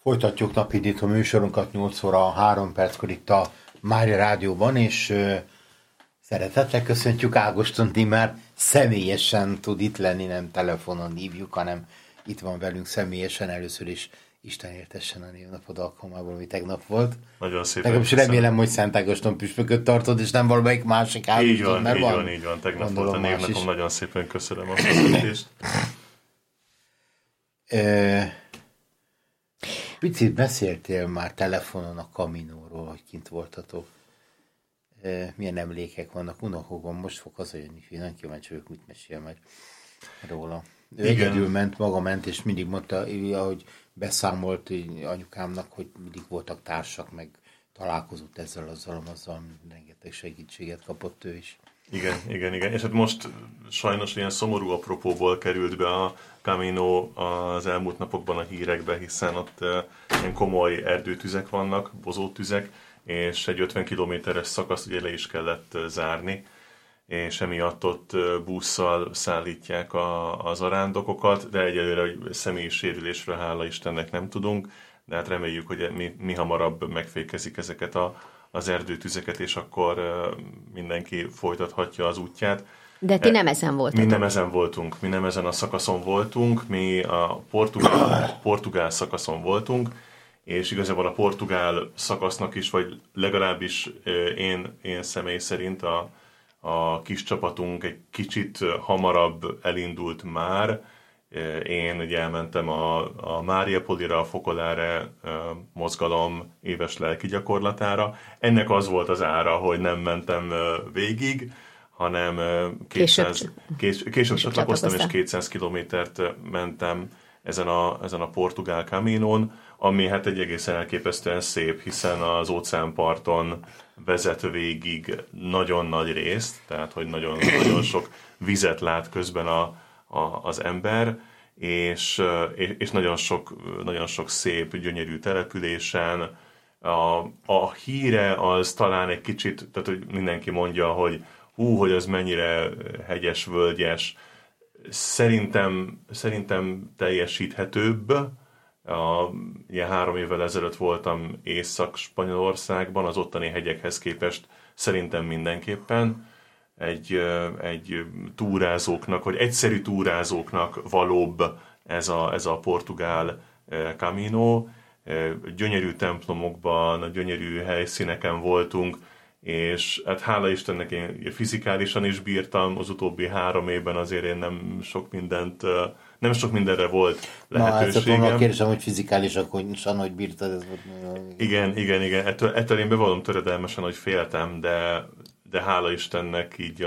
Folytatjuk napindító műsorunkat 8 óra 3 perckor itt a Mária Rádióban, és szeretettel köszöntjük Ágoston Tímár, személyesen tud itt lenni, nem telefonon hívjuk, hanem itt van velünk személyesen. Először is Isten értessen a névnapod alkalmából, ami tegnap volt. Nagyon szépen. Legalábbis remélem, hogy Szent Ágoston püspököt tartod, és nem valamelyik másik Ágoston, így van, mert így van. van, így van. Tegnap volt a névnapom, nagyon szépen köszönöm a köszöntést. Picit beszéltél már telefonon a Caminóról, hogy kint voltatok. Milyen emlékek vannak? Unokokban most fog hazajönni, nagyon kíváncsi vagyok, mit mesél meg róla. Ő egyedül ment, maga ment, és mindig mondta, ahogy beszámolt anyukámnak, hogy mindig voltak társak, meg találkozott azzal, rengeteg segítséget kapott ő is. Igen. És hát most sajnos ilyen szomorú apropóból került be a Camino az elmúlt napokban a hírekbe, hiszen ott ilyen komoly erdőtüzek vannak, bozótüzek, és egy 50 kilométeres szakaszt ugye le is kellett zárni, és emiatt ott busszal szállítják a zarándokokat, de egyelőre személyi sérülésről hála Istennek nem tudunk, de hát reméljük, hogy mi hamarabb megfékezik ezeket az erdőtüzeket, és akkor mindenki folytathatja az útját. De ti nem ezen voltatok? Mi nem ezen a szakaszon voltunk, mi a portugál szakaszon voltunk, és igazából a portugál szakasznak is, vagy legalábbis én személy szerint a kis csapatunk egy kicsit hamarabb elindult már. Én ugye elmentem a Mária Polira, a Focolare mozgalom éves lelki gyakorlatára. Ennek az volt az ára, hogy nem mentem végig, hanem később csatlakoztam, és 200 kilométert mentem ezen a portugál Caminón, ami hát egy egészen elképesztően szép, hiszen az óceánparton vezet végig nagyon nagy részt, tehát hogy nagyon, nagyon sok vizet lát közben az ember, és nagyon sok szép, gyönyörű településen. A híre az talán egy kicsit, tehát hogy mindenki mondja, hogy hogy az mennyire hegyes, völgyes. Szerintem teljesíthetőbb. Ilyen 3 évvel ezelőtt voltam Észak-Spanyolországban, az ottani hegyekhez képest szerintem mindenképpen egy túrázóknak, vagy egyszerű túrázóknak valóbb ez a portugál Camino. Gyönyörű templomokban, gyönyörű helyszíneken voltunk, és hát hála Istennek én fizikálisan is bírtam, az utóbbi 3 évben azért én nem sok mindenre volt lehetőségem. Na, hát a kérdésem, hogy fizikálisan, hogy bírtad. Igen. Ettől én bevallom töredelmesen, hogy féltem, de hála Istennek így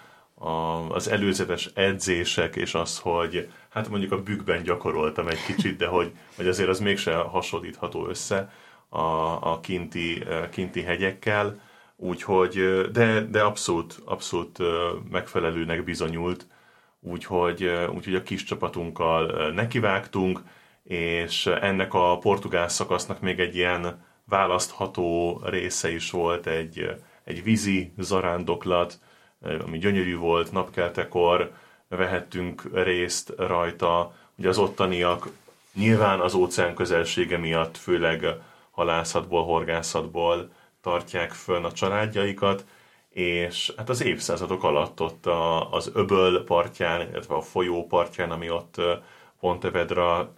az előzetes edzések, és az, hogy hát mondjuk a bükkben gyakoroltam egy kicsit, de hogy azért az mégse hasonlítható össze a kinti hegyekkel, úgyhogy, de abszolút megfelelőnek bizonyult, úgyhogy a kis csapatunkkal nekivágtunk, és ennek a portugál szakasznak még egy ilyen választható része is volt, egy vízi zarándoklat, ami gyönyörű volt, napkeltekor vehettünk részt rajta. Ugye az ottaniak nyilván az óceán közelsége miatt, főleg halászatból, horgászatból tartják fönn a családjaikat, és hát az évszázadok alatt ott az öböl partján, illetve a folyó partján, ami ott Pontevedra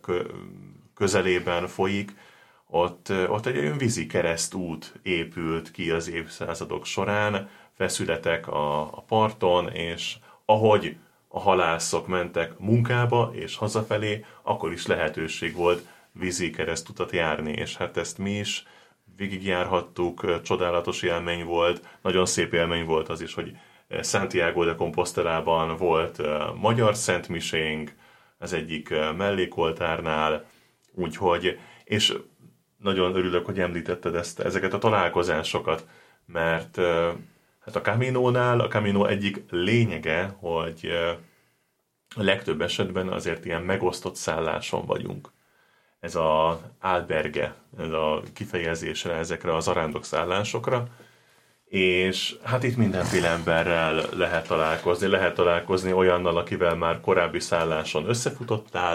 közelében folyik, ott egy olyan vízi keresztút épült ki az évszázadok során, feszületek a parton, és ahogy a halászok mentek munkába és hazafelé, akkor is lehetőség volt vízi keresztutat járni, és hát ezt mi is végigjárhattuk, csodálatos élmény volt, nagyon szép élmény volt az is, hogy Santiago de Compostelában volt magyar szentmisénk, az egyik mellékoltárnál, úgyhogy, és nagyon örülök, hogy említetted ezeket a találkozásokat, mert hát a Camino egyik lényege, hogy a legtöbb esetben azért ilyen megosztott szálláson vagyunk. Ez az alberge, ez a kifejezésre ezekre az zarándokszállássokra, és hát itt mindenféle emberrel lehet találkozni olyannal, akivel már korábbi szálláson összefutottál,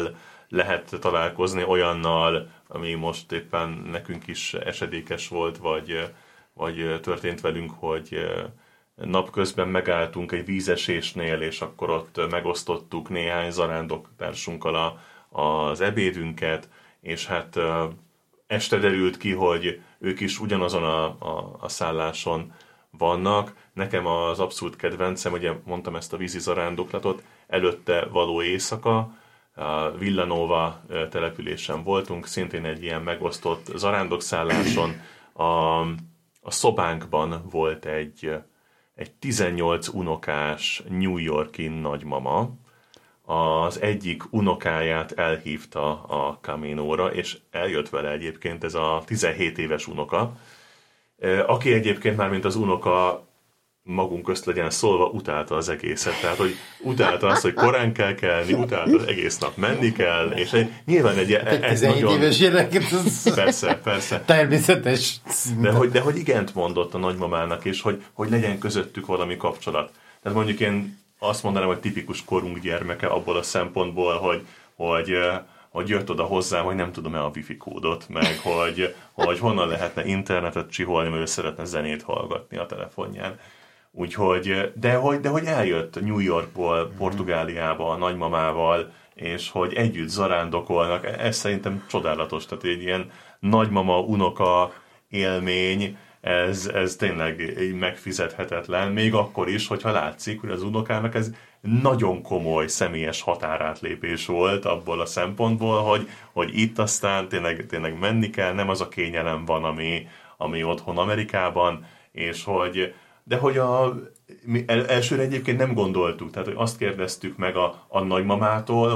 lehet találkozni olyannal, ami most éppen nekünk is esedékes volt, vagy történt velünk, hogy napközben megálltunk egy vízesésnél, és akkor ott megosztottuk néhány zarándoktársunkkal az ebédünket, és hát este derült ki, hogy ők is ugyanazon a szálláson vannak. Nekem az abszolút kedvencem, ugye mondtam ezt a vízi zarándoklatot, előtte való éjszaka, a Villanova településen voltunk, szintén egy ilyen megosztott zarándokszálláson. A szobánkban volt egy 18 unokás New York-i nagymama. Az egyik unokáját elhívta a Caminóra, és eljött vele egyébként ez a 17 éves unoka, aki egyébként már mint az unoka magunk közt legyen szólva, utálta az egészet. Tehát, hogy utálta azt, hogy korán kell kelni, utálta az egész nap menni kell, és nyilván egy 17 éves gyereket, persze. Természetes. De hogy igent mondott a nagymamának, és hogy legyen közöttük valami kapcsolat. Tehát mondjuk én azt mondanám, hogy tipikus korunk gyermeke abból a szempontból, hogy jött oda hozzám, hogy nem tudom-e a wifi kódot, meg hogy honnan lehetne internetet csiholni, mert ő szeretne zenét hallgatni a telefonján. Úgyhogy, de hogy eljött New Yorkból, Portugáliába a nagymamával, és hogy együtt zarándokolnak, ez szerintem csodálatos. Tehát egy ilyen nagymama-unoka élmény, ez tényleg megfizethetetlen, még akkor is, hogyha látszik, hogy az unokának ez nagyon komoly személyes határátlépés volt abból a szempontból, hogy itt aztán tényleg menni kell, nem az a kényelem van, ami otthon Amerikában, és de hogy mi elsőre egyébként nem gondoltuk, tehát hogy azt kérdeztük meg a nagymamától,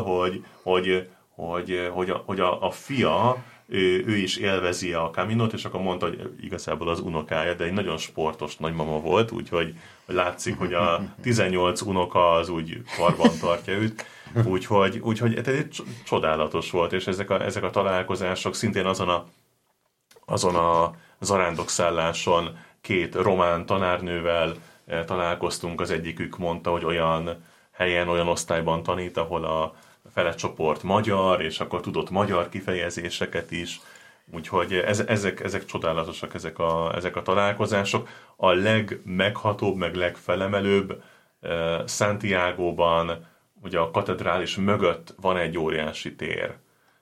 hogy a fia, ő is élvezi a Caminót, és akkor mondta, hogy igazából az unokája, de egy nagyon sportos nagymama volt, úgyhogy látszik, hogy a 18 unoka az úgy karban tartja őt, úgyhogy ez egy csodálatos volt, és ezek a találkozások szintén azon a zarándokszálláson 2 román tanárnővel találkoztunk, az egyikük mondta, hogy olyan helyen, olyan osztályban tanít, ahol a fele csoport magyar, és akkor tudott magyar kifejezéseket is, úgyhogy ezek csodálatosak, ezek a találkozások. A legmeghatóbb, meg legfelemelőbb Santiagóban, ugye a katedrális mögött van egy óriási tér,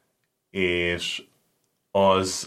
és az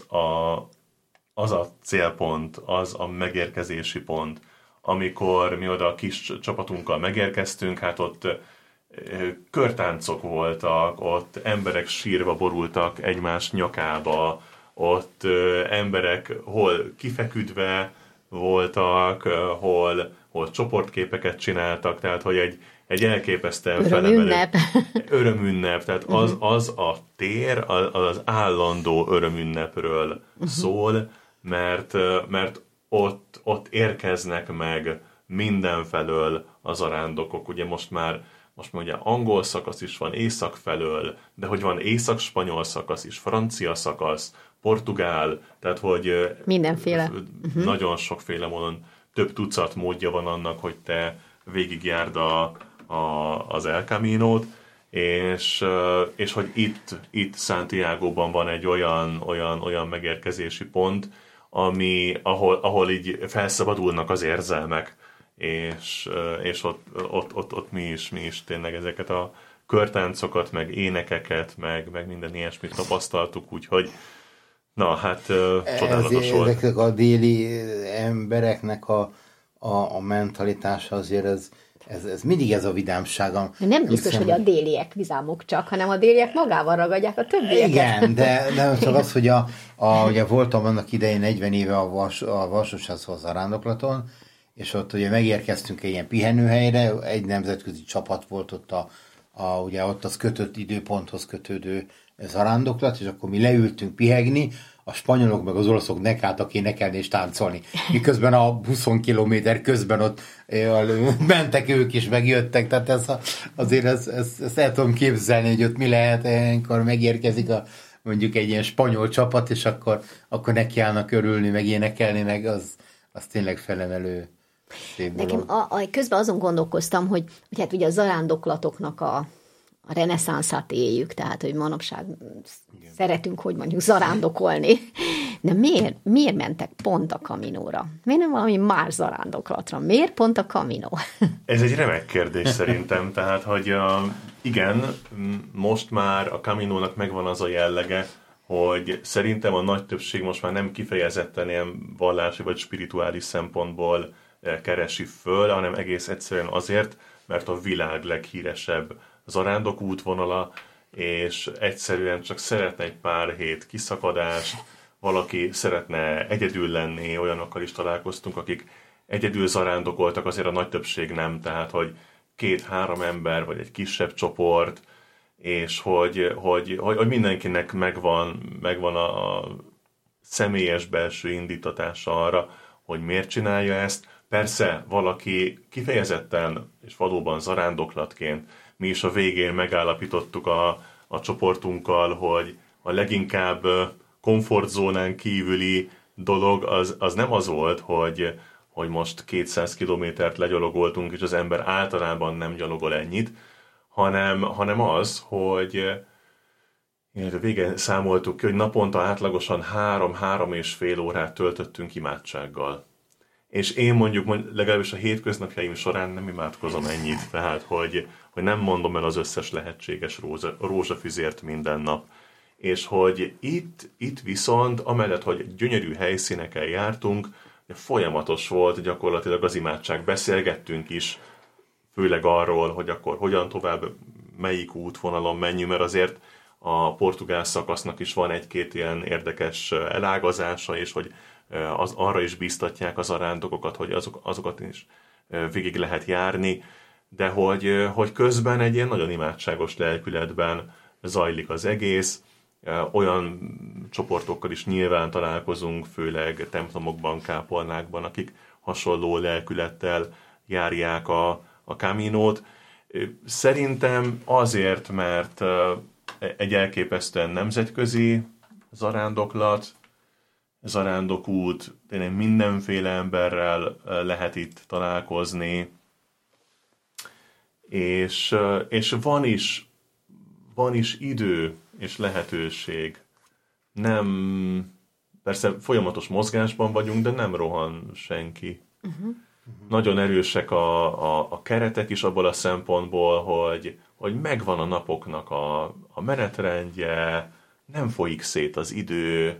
a célpont, az a megérkezési pont, amikor mi oda a kis csapatunkkal megérkeztünk, hát ott körtáncok voltak, ott emberek sírva borultak egymás nyakába, ott emberek hol kifeküdve voltak, hol csoportképeket csináltak, tehát hogy egy elképesztően felemelő örömünnep, tehát az a tér az állandó örömünnepről szól, mert ott érkeznek meg mindenfelől az zarándokok. Ugye most már ugye angol szakasz is van észak felől, de hogy van észak-spanyol szakasz is, francia szakasz, portugál, tehát hogy mindenféle. Nagyon sokféle módon, több tucat módja van annak, hogy te végigjárd az El Caminót, és hogy itt Santiagóban van egy olyan megérkezési pont, ahol így felszabadulnak az érzelmek, és ott mi is tényleg ezeket a körtáncokat, meg énekeket, meg minden ilyesmit tapasztaltuk, úgyhogy na, hát csodálatos volt. Ezeknek a déli embereknek a mentalitása azért ez mindig ez a vidámságom. Nem biztos, hogy a déliek vizámok csak, hanem a déliek magával ragadják a többieket. Igen, de nem csak az, hogy ugye voltam annak idején 40 éve a Varsósházhoz zarándoklaton, és ott ugye megérkeztünk egy ilyen pihenőhelyre, egy nemzetközi csapat volt ott ugye ott az kötött időponthoz kötődő zarándoklat, és akkor mi leültünk pihegni, a spanyolok meg az olaszok nekáltak énekelni és táncolni. Miközben a 20 kilométer közben ott mentek ők is, megjöttek, tehát azért ezt el tudom képzelni, hogy ott mi lehet, amikor megérkezik mondjuk egy ilyen spanyol csapat, és akkor nekiállnak örülni, meg énekelni, meg az tényleg felemelő szép dolog. Nekem közben azon gondolkoztam, hogy hát ugye a zarándoklatoknak a reneszánszát éljük, tehát, hogy manapság szeretünk, hogy mondjuk zarándokolni. De miért mentek pont a Caminóra? Miért nem valami más zarándoklatra? Miért pont a Camino? Ez egy remek kérdés szerintem, tehát, hogy igen, most már a Caminónak megvan az a jellege, hogy szerintem a nagy többség most már nem kifejezetten ilyen vallási vagy spirituális szempontból keresi föl, hanem egész egyszerűen azért, mert a világ leghíresebb zarándok útvonala, és egyszerűen csak szeretne egy pár hét kiszakadást, valaki szeretne egyedül lenni, olyanokkal is találkoztunk, akik egyedül zarándokoltak, azért a nagy többség nem, tehát hogy 2-3 ember, vagy egy kisebb csoport, és hogy mindenkinek megvan a személyes belső indítatása arra, hogy miért csinálja ezt. Persze valaki kifejezetten és valóban zarándoklatként, mi is a végén megállapítottuk a csoportunkkal, hogy a leginkább komfortzónán kívüli dolog az nem az volt, hogy most 200 kilométert legyalogoltunk, és az ember általában nem gyalogol ennyit, hanem az, hogy a végén számoltuk ki, hogy naponta átlagosan 3-3,5 órát töltöttünk imádsággal. És én mondjuk legalábbis a hétköznapjaim során nem imádkozom ennyit, tehát hogy nem mondom el az összes lehetséges rózsafüzért minden nap. És hogy itt viszont, amellett, hogy gyönyörű helyszíneken jártunk, folyamatos volt gyakorlatilag az imádság. Beszélgettünk is, főleg arról, hogy akkor hogyan tovább, melyik útvonalon menjünk, mert azért a portugál szakasznak is van egy-két ilyen érdekes elágazása, és hogy arra is bíztatják az zarándokokat, hogy azokat is végig lehet járni, de hogy közben egy ilyen nagyon imádságos lelkületben zajlik az egész. Olyan csoportokkal is nyilván találkozunk, főleg templomokban, kápolnákban, akik hasonló lelkülettel járják a Caminót. Szerintem azért, mert egy elképesztően nemzetközi zarándokút, tényleg mindenféle emberrel lehet itt találkozni, és van is idő és lehetőség. Nem, persze folyamatos mozgásban vagyunk, de nem rohan senki. Nagyon erősek a keretek is abból a szempontból, hogy megvan a napoknak a menetrendje, nem folyik szét az idő.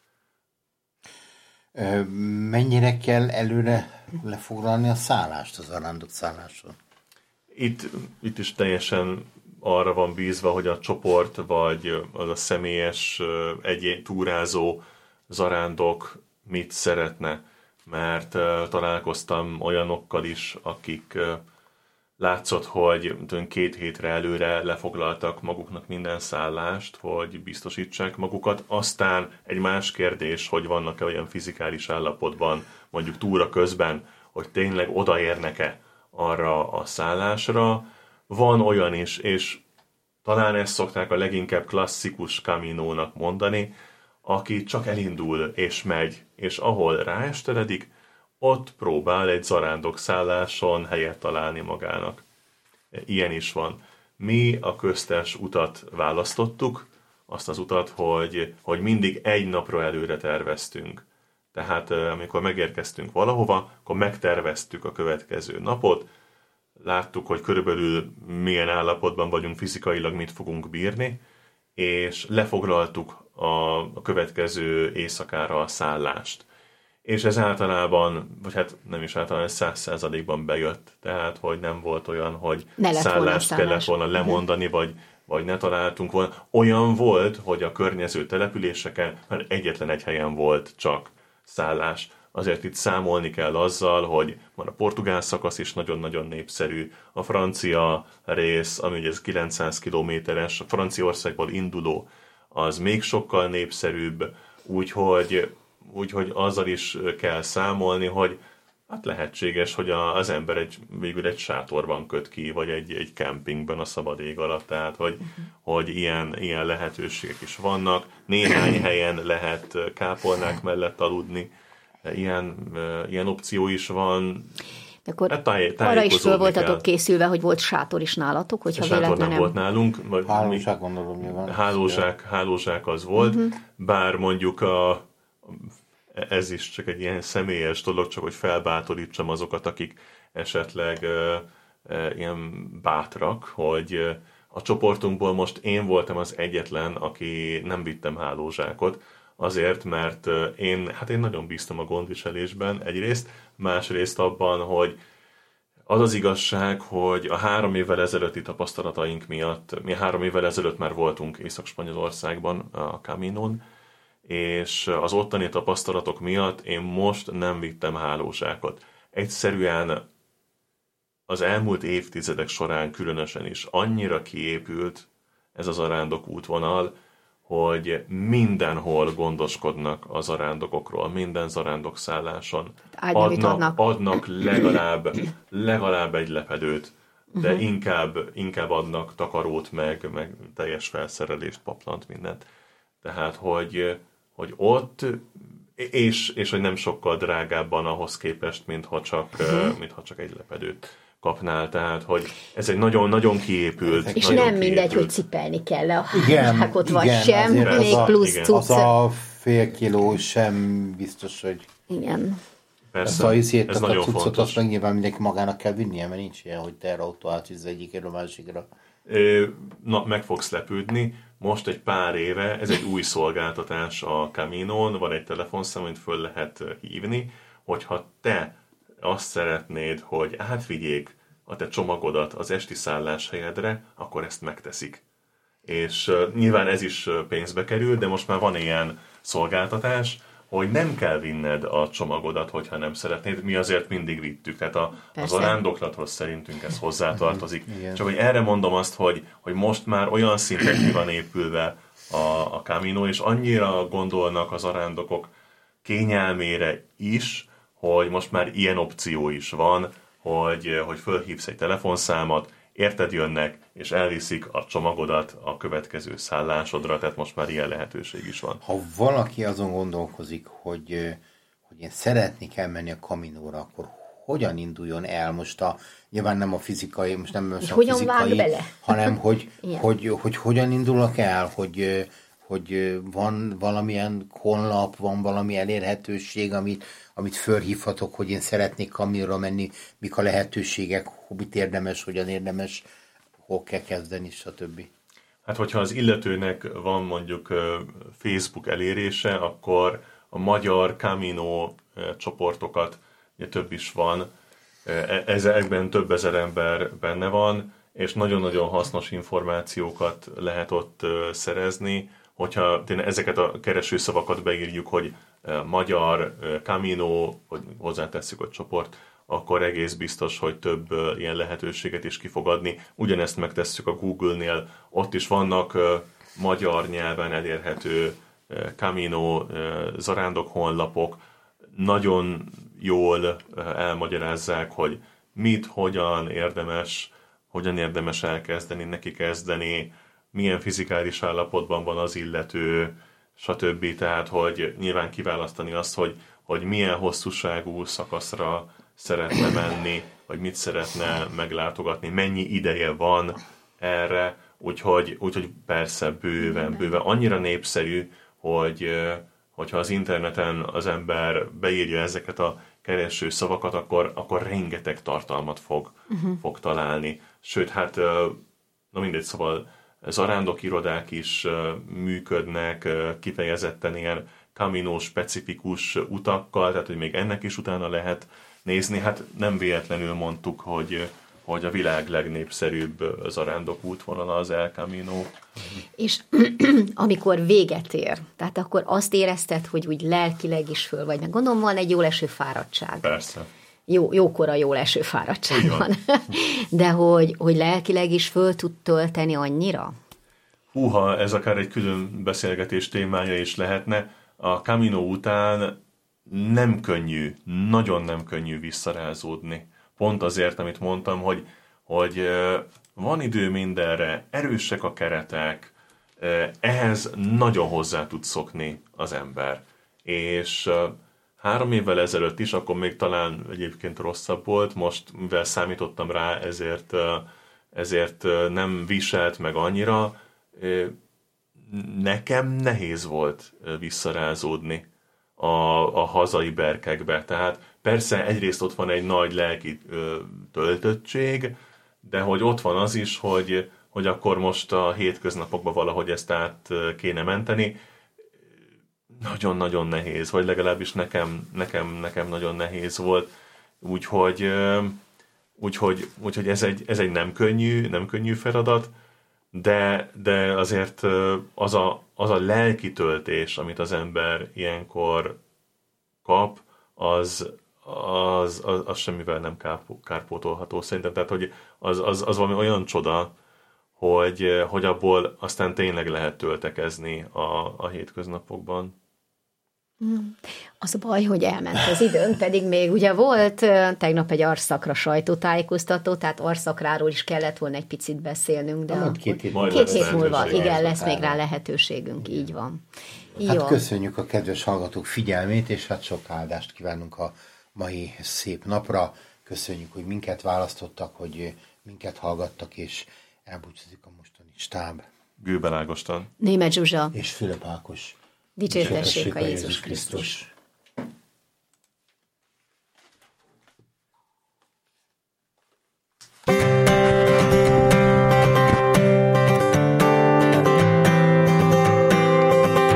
Mennyire kell előre lefoglalni a szállást az zarándok szálláson? Itt is teljesen arra van bízva, hogy a csoport vagy az a személyes túrázó zarándok mit szeretne. Mert találkoztam olyanokkal is, akik látszott, hogy 2 hétre előre lefoglaltak maguknak minden szállást, hogy biztosítsák magukat. Aztán egy más kérdés, hogy vannak-e olyan fizikális állapotban, mondjuk túra közben, hogy tényleg odaérnek-e arra a szállásra. Van olyan is, és talán ezt szokták a leginkább klasszikus Caminónak mondani, aki csak elindul és megy, és ahol ráesteledik, ott próbál egy zarándok szálláson helyet találni magának. Ilyen is van. Mi a köztes utat választottuk, azt az utat, hogy mindig egy napra előre terveztünk. Tehát amikor megérkeztünk valahova, akkor megterveztük a következő napot, láttuk, hogy körülbelül milyen állapotban vagyunk fizikailag, mit fogunk bírni, és lefoglaltuk a következő éjszakára a szállást. És ez általában, vagy hát nem is általában, ez 100%-ban bejött. Tehát, hogy nem volt olyan, hogy szállást kellett volna lemondani, vagy ne találtunk volna. Olyan volt, hogy a környező településeken már egyetlen egy helyen volt csak szállás. Azért itt számolni kell azzal, hogy van a portugál szakasz is nagyon-nagyon népszerű, a francia rész, ami ugye ez 900 kilométeres, a Franciaországból induló, az még sokkal népszerűbb, úgyhogy azzal is kell számolni, hogy hát lehetséges, hogy az ember végül egy sátorban köt ki, vagy egy kempingben a szabad ég alatt, tehát hogy ilyen lehetőségek is vannak. Néhány helyen lehet kápolnák mellett aludni, ilyen opció is van. Akkor tájékozódni arra is föl voltatok kell. készülve, hogy volt sátor is nálatok, hogyha Sátor véletlenül nem volt nálunk. Hálózsák gondolom nyilván. Hálózsák az volt, bár mondjuk ez is csak egy ilyen személyes dolog, csak hogy felbátorítsam azokat, akik esetleg ilyen bátrak, hogy a csoportunkból most én voltam az egyetlen, aki nem vittem hálózsákot, azért, mert én nagyon bíztam a gondviselésben egyrészt, másrészt abban, hogy az az igazság, hogy a 3 évvel ezelőtti tapasztalataink miatt, mi 3 évvel ezelőtt már voltunk Észak-Spanyolországban a Caminón, és az ottani tapasztalatok miatt én most nem vittem hálózsákot. Egyszerűen az elmúlt évtizedek során különösen is annyira kiépült ez az zarándok útvonal, hogy mindenhol gondoskodnak a zarándokokról, minden zarándok-szálláson. Adnak legalább egy lepedőt, de inkább adnak takarót, meg teljes felszerelést, paplant, mindent. Tehát, hogy ott, és hogy nem sokkal drágábban ahhoz képest, mintha csak egy lepedőt kapnál, tehát, hogy ez egy nagyon kiépült. És nagyon nem mindegy, kiépült. hogy cipelni kell a hálózsákot, vagy sem, azért még plusz cucc. Az a fél kiló sem biztos, hogy... Igen. Persze, ez nagyon a cuccot fontos. azt meg nyilván mindenki magának kell vinnie, mert nincs ilyen, hogy teherautó átvisz egyikről a másikra. Meg fogsz lepődni. Most egy pár éve, ez egy új szolgáltatás a Caminón, van egy telefonszám, amit föl lehet hívni, hogyha te azt szeretnéd, hogy átvigyék a te csomagodat az esti szálláshelyedre, akkor ezt megteszik. És nyilván ez is pénzbe kerül, de most már van ilyen szolgáltatás, hogy nem kell vinned a csomagodat, hogyha nem szeretnéd. Mi azért mindig vittük. Tehát az zarándoklathoz szerintünk ez hozzátartozik. Csak hogy erre mondom azt, hogy most már olyan szinten ki van épülve a Camino, és annyira gondolnak az zarándokok kényelmére is, hogy most már ilyen opció is van, hogy fölhívsz egy telefonszámot, érted jönnek, és elviszik a csomagodat a következő szállásodra, tehát most már ilyen lehetőség is van. Ha valaki azon gondolkozik, hogy én szeretnék elmenni a Caminóra, akkor hogyan induljon el most nyilván nem a fizikai, most nem a fizikai, hanem hogy hogyan indulok el, hogy van valamilyen honlap, van valami elérhetőség, amit fölhívhatok, hogy én szeretnék Caminóra menni, mik a lehetőségek, mit érdemes, hogyan érdemes, hol kell kezdeni, stb. Hát, hogyha az illetőnek van mondjuk Facebook elérése, akkor a magyar Camino csoportokat, ugye több is van, ezekben több ezer ember benne van, és nagyon-nagyon hasznos információkat lehet ott szerezni, hogyha ezeket a keresőszavakat beírjuk, hogy magyar Camino, vagy hozzátesszük a csoport, akkor egész biztos, hogy több ilyen lehetőséget is ki fog adni. Ugyanezt megtesszük a Google-nél, ott is vannak magyar nyelven elérhető Camino zarándok honlapok, nagyon jól elmagyarázzák, hogy mit, hogyan érdemes elkezdeni, neki kezdeni, milyen fizikális állapotban van az illető, stb. Tehát, hogy nyilván kiválasztani azt, hogy milyen hosszúságú szakaszra szeretne menni, vagy mit szeretne meglátogatni, mennyi ideje van erre, úgyhogy persze bőven. Annyira népszerű, hogyha az interneten az ember beírja ezeket a kereső szavakat, akkor rengeteg tartalmat fog találni. Sőt, hát, na mindegy, szóval zarándokirodák is működnek, kifejezetten ilyen Camino specifikus utakkal, tehát hogy még ennek is utána lehet nézni. Hát nem véletlenül mondtuk, hogy a világ legnépszerűbb zarándok útvonala az El Camino. És amikor véget ér, tehát akkor azt érezted, hogy úgy lelkileg is föl vagy, meg gondolom van egy jól eső fáradtság. Persze. Jókora jól eső fáradtság van. De hogy lelkileg is föl tud tölteni annyira? Húha, ez akár egy külön beszélgetés témája is lehetne. A Camino után nem könnyű, nagyon nem könnyű visszarázódni. Pont azért, amit mondtam, hogy van idő mindenre, erősek a keretek, ehhez nagyon hozzá tud szokni az ember. És 3 évvel ezelőtt is, akkor még talán egyébként rosszabb volt, most mivel számítottam rá, ezért nem viselt meg annyira. Nekem nehéz volt visszarázódni a hazai berkekbe. Tehát persze egyrészt ott van egy nagy lelki töltöttség, de hogy ott van az is, hogy akkor most a hétköznapokban valahogy ezt át kéne menteni. Nagyon-nagyon nehéz, vagy legalábbis nekem nagyon nehéz volt. Úgyhogy ez egy nem könnyű feladat, de azért az a lelki töltés, amit az ember ilyenkor kap, az semmivel nem kárpótolható szerintem. Tehát, hogy az valami olyan csoda, hogy abból aztán tényleg lehet töltekezni a hétköznapokban. Az a baj, hogy elment az időnk, pedig még ugye volt tegnap egy Arszakra sajtótájékoztató, tehát Arszakráról is kellett volna egy picit beszélnünk, de két hét múlva igen, lesz még rá lehetőségünk, így van. Hát jó. Köszönjük a kedves hallgatók figyelmét, és hát sok áldást kívánunk a mai szép napra. Köszönjük, hogy minket választottak, hogy minket hallgattak, és elbúcsúzik a mostani stáb. Gőbel Ágoston, Németh Zsuzsa És Fülöp Ákos. Dicsértessék a Jézus Krisztus.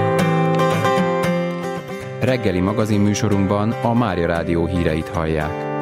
Reggeli magazinműsorunkban a Mária Rádió híreit hallják.